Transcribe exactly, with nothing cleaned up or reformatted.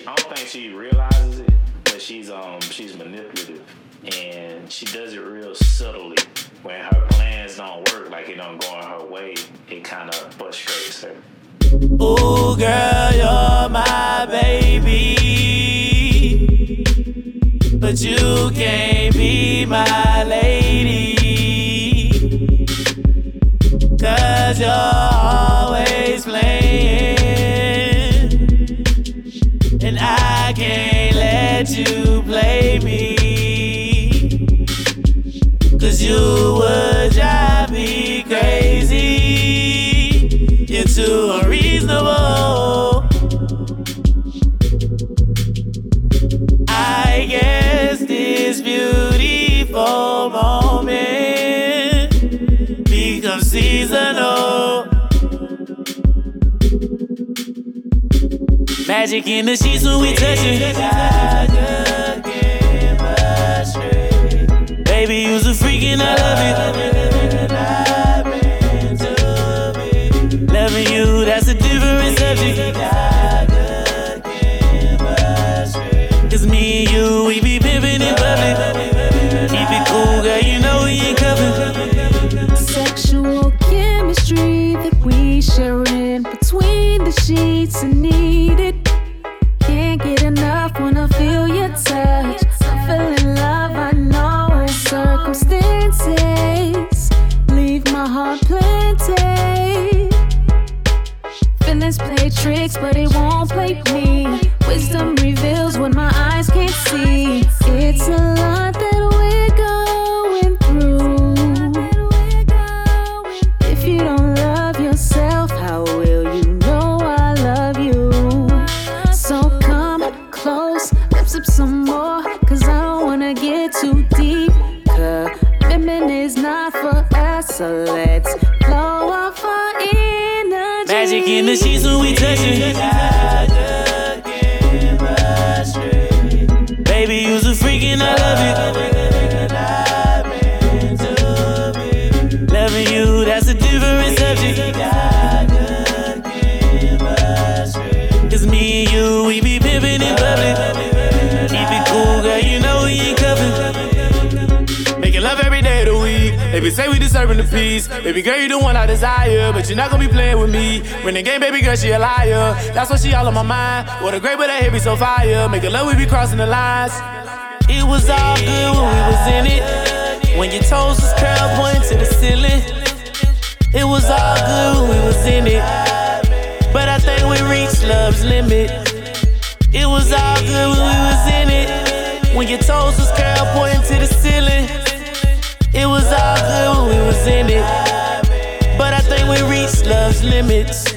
she, I don't think she realizes it, but she's um she's manipulative, and she does it real subtly. When her plans don't work, like it don't go in her way, it kind of frustrates her. Ooh, girl, you're my baby, but you can't be my lady, 'cause you're always playing, and I can't let you play me, 'cause you would drive me crazy. You're too unreasonable. I guess this beautiful moment becomes seasonal. Magic in the sheets when we touch it. Baby, you's a freak and I love it. Loving you, that's a different subject. 'Cause me and you, we be pimpin' in public. Keep it cool, girl, you know we ain't covered. Sexual chemistry that we share in between the sheets and need it. Can't get enough when I feel your touch. I'm feeling love, I know. Circumstances leave my heart planted. Feelings play tricks, but it won't play me. Wisdom reveals what my eyes can't see. It's a lot that we're going through. If you don't love yourself, how will you know I love you? So come close, lips up some more, 'cause I don't wanna get too deep. Commitment is not for us, so let's blow off our energy. Magic in the sheets when we touch it. Baby, you's a freak and I love it. Loving you, that's a different subject. 'Cause me and you, we be pimpin' in public. Keep it cool, girl, you know we ain't covered. Making love every day of the week. Baby, say we deserving the peace. Baby girl, you the one I desire, but you're not gonna be playing with me. When the game, baby girl, she a liar. That's why she all on my mind. What a great, but that hit me so fire. Making love, we be crossing the lines. It was all good when we was in it. When your toes was curled, pointing to the ceiling. It was all good when we was in it, but I think we reached love's limit. It was all good when we was in it. When your toes was curled, pointing to the ceiling. It was all good when we was in it, but I think we reached love's limits.